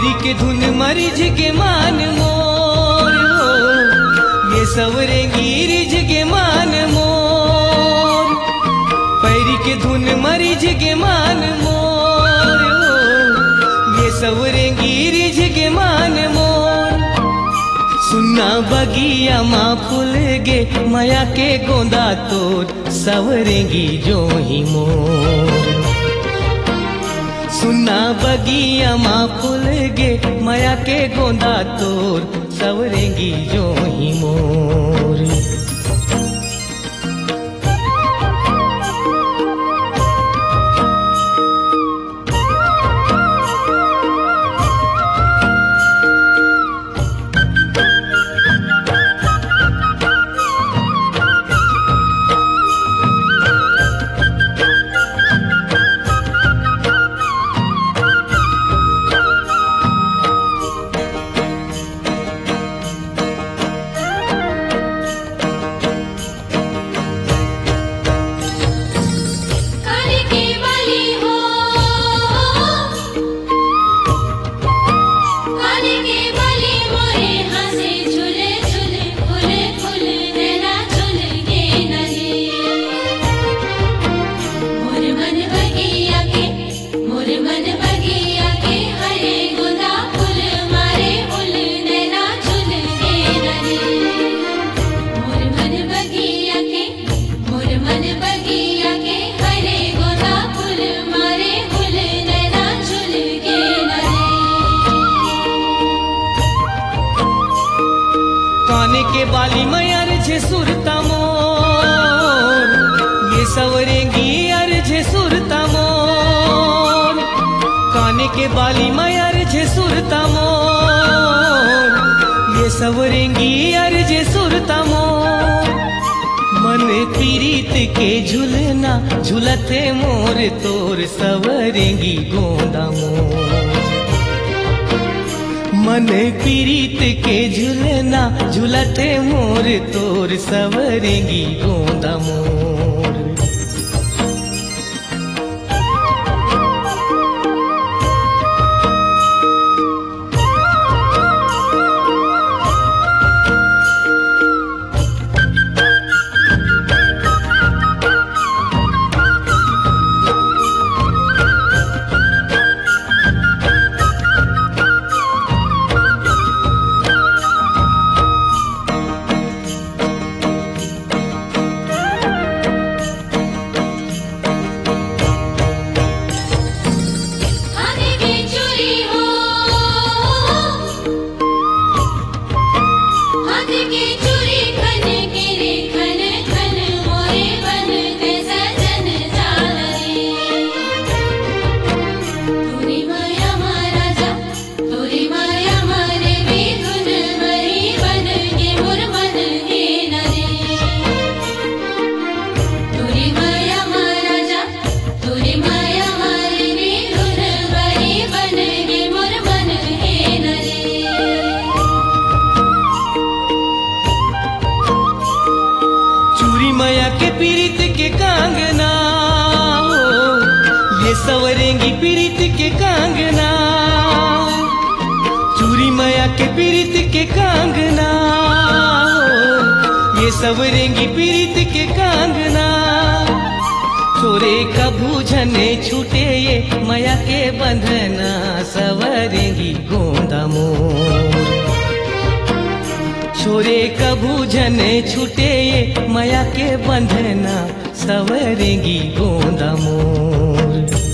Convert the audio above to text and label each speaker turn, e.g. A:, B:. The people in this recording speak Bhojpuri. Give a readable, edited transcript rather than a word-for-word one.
A: पैरी के धुन मरिझ के मान मोर हो, ये सवरेंगी रिझ के मान मोर। पैरी के धुन मरिझ के मान मोर हो, ये सवरेंगी रिझ के मान मोर। सुन्ना बगिया माँ फूल गे माया के गोंदा तोर, सवरेंगी जो ही मोर। सुन्ना बगिया माँ फूल गे माया के गोंदा तोर, सवरेंगी जो ही मोर। काने के बाली मैया अर्झे सुरता मोर, ये सवरेंगी अर्झे सुरता मोर। काने के बाली मैया अर्झे सुरता मोर, ये सवरेंगी अर्झे सुरता मोर। मन पीरीत के झुलना झुलते मोर तोर, सवरेंगी गोंदा मोर। मन पीरीत के झुलना झुलते मोर तोर, सवरेंगी गोंदा मोर। माया के पीरित के कांगना हो, ये सवरेंगी पीरित के कांगना। चूरी माया के पीरित के कांगना हो, ये सवरेंगी पीरित के कांगना। छोरे कभू झने छूटे ये माया के बंधना, सवरेंगी गोंदा मोर। छोरे कभू झने छूटे ये माया के बंधना, सवरेंगी गोंदा मोर।